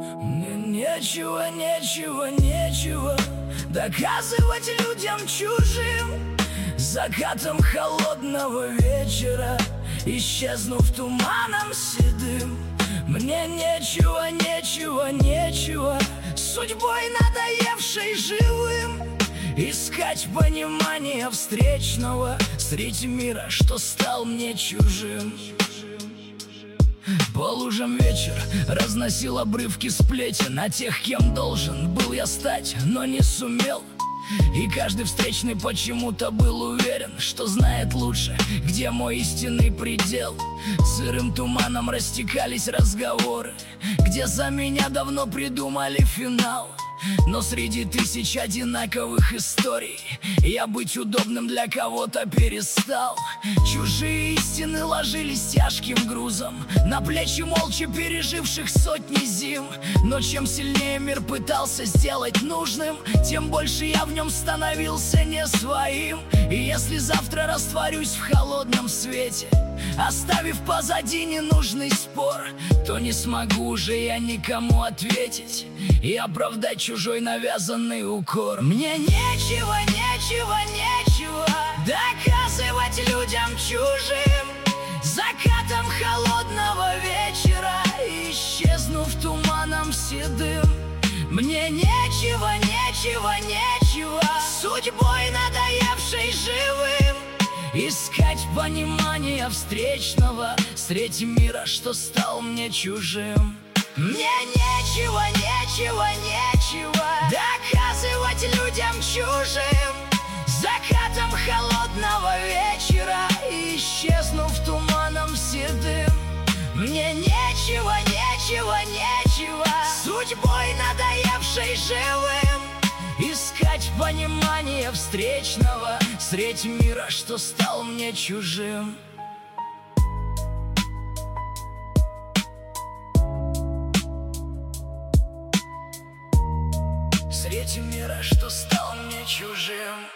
Мне нечего доказывать людям чужим. Закатом холодного вечера, исчезнув туманом седым. Мне нечего судьбой надоевшей живым искать понимания встречного среди мира, что стал мне чужим. По лужам вечер разносил обрывки сплетен о тех, кем должен был я стать, но не сумел. И каждый встречный почему-то был уверен, что знает лучше, где мой истинный предел. Сырым туманом растекались разговоры, где за меня давно придумали финал. Но среди тысяч одинаковых историй я быть удобным для кого-то перестал. Чужие истины ложились тяжким грузом на плечи молча переживших сотни зим. Но чем сильнее мир пытался сделать нужным, тем больше я в нем становился не своим. И если завтра растворюсь в холодном свете, оставив позади ненужный спор, то не смогу уже я никому ответить и оправдать чужой навязанный укор. Мне нечего доказывать людям чужим. Закатом холодного вечера, исчезнув туманом седым. Мне нечего судьбой надоевшей живым искать понимания встречного среди мира, что стал мне чужим. Мне нечего доказывать людям чужим. Закатом холодного вечера, исчезнув туманом седым. Мне нечего судьбой надоевшей живым искать понимания встречного средь мира, что стал мне чужим. Средь мира, что стал мне чужим.